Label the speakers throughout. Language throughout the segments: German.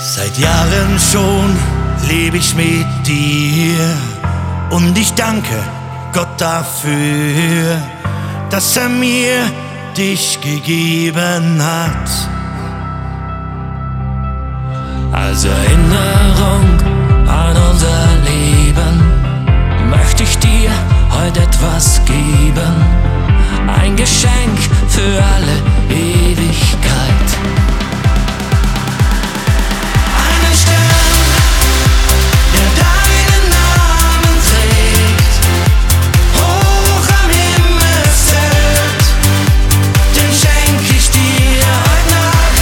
Speaker 1: Seit Jahren schon lebe ich mit dir und ich danke Gott dafür, dass er mir dich gegeben hat.
Speaker 2: Als Erinnerung an unser Leben möchte ich dir heute etwas geben, ein Geschenk für alle Ewigkeit. Einen Stern, der deinen Namen trägt, hoch am Himmelszelt, den schenk ich dir heute Nacht.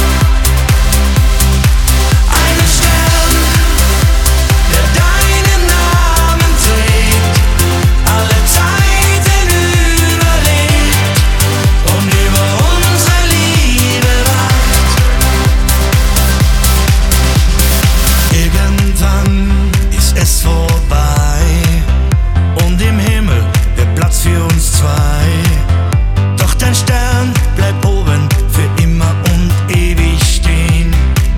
Speaker 2: Einen Stern, der deinen Namen trägt, alle Zeiten überlebt und über unsere Liebe wacht.
Speaker 1: Irgendwann ist es vorbei und im Himmel wird Platz für uns zwei. Doch dein Stern bleibt oben für immer und ewig stehen.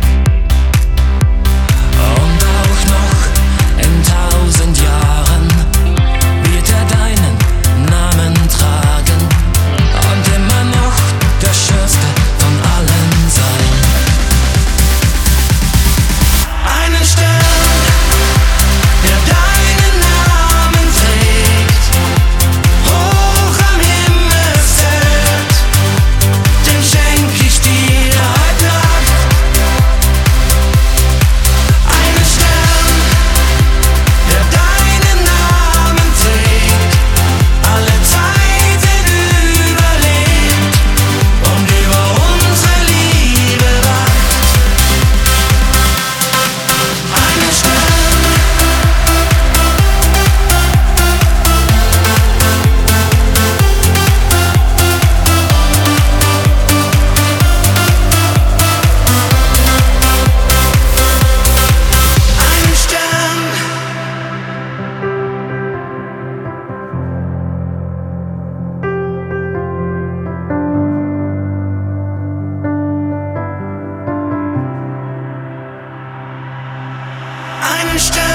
Speaker 2: Und auch noch in 1000 Jahren wird er deinen Namen tragen und immer noch der schönste von allen sein. Einen Stern, der deinen Namen trägt, hoch am Himmelszelt, den schenk ich dir heute Nacht. Einen Stern, der deinen Namen trägt, alle Zeiten überlebt und über unsere Liebe wacht. Einen Stern. Einen Stern. Einen Stern.